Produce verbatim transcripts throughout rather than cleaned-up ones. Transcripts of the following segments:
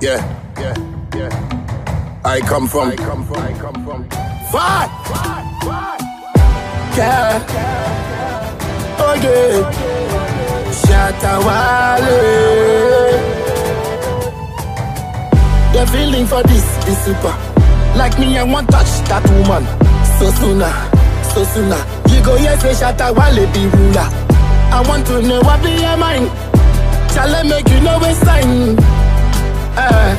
Yeah, yeah, yeah. I come from, I come from, I come from. Far, far, far. Yeah. Oh yeah. Shatawale. The feeling for this is super. Like me, I want touch that woman. So sooner, so sooner. You go yes, say Shatawale be ruler. I want to know what be your mind. Shall I make you know waste time? Uh,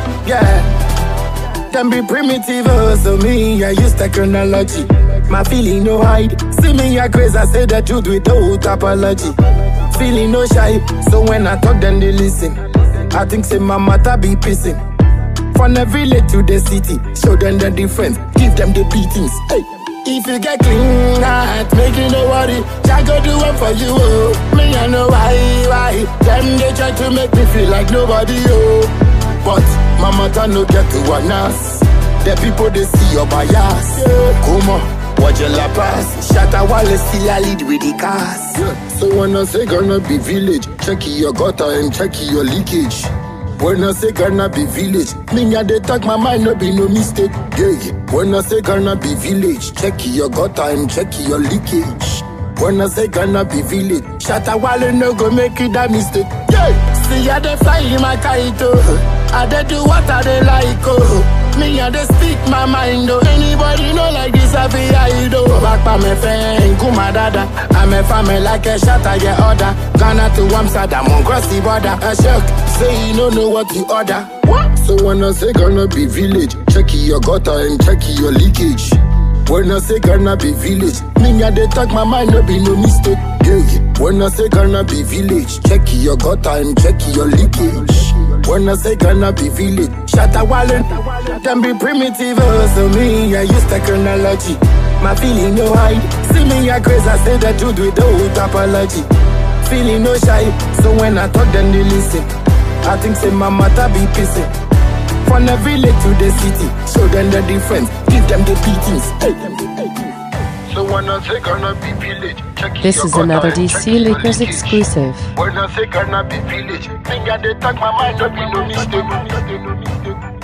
yeah. Can be primitive, oh, so me, I use technology. My feeling no hide. See me, I crazy, I say the truth without apology. Feeling no shy, so when I talk, then they listen. I think say my matter be pissing. From the village to the city, show them the difference, give them the beatings. Hey. If you get clean heart, make you no worry, I go do one for you, oh. Me I know why, why. Them they try to make me feel like nobody, oh. But my matter no get to one us. The people they see your bias, yeah. Come on, watch your la pass. Shatawale still a lead with the cars, yeah. So when I say gonna be village, check your gutter and check your leakage. When I say gonna be village, me and they talk my mind, no be no mistake. Yeah. When I say gonna be village, check your gutter and check your leakage. When I say gonna be village, Shatawale no go make it that mistake. Yeah. See how they fly in my kite, oh. I they do what I they like, oh. Me and they speak my mind, oh. Anybody know like this, I be idol. Back by my friend, Kuma Dada. I'm a family like a shot, I get order. Ghana to Amsterdam, on cross the border. A shock, say you don't know what you order. What? So when I say gonna be village, check your gutter and check your leakage. When I say gonna be village, me and they talk my mind, no be no mistake. Yeah. When I say gonna be village, check your gutter and check your leakage. When I say gonna be village, Shatawale, them be primitive, oh, so me, I use technology. My feeling no hide, see me, I crazy, I say the truth without apology. Feeling no shy, so when I talk, then they listen. I think say my matter be pissing. From the village to the city, show them the difference, give them the beatings. Hey. So when I say gonna be village, check This is another D C Leakers exclusive. When I say gonna be village, think I they talk my mind, no be no mistake.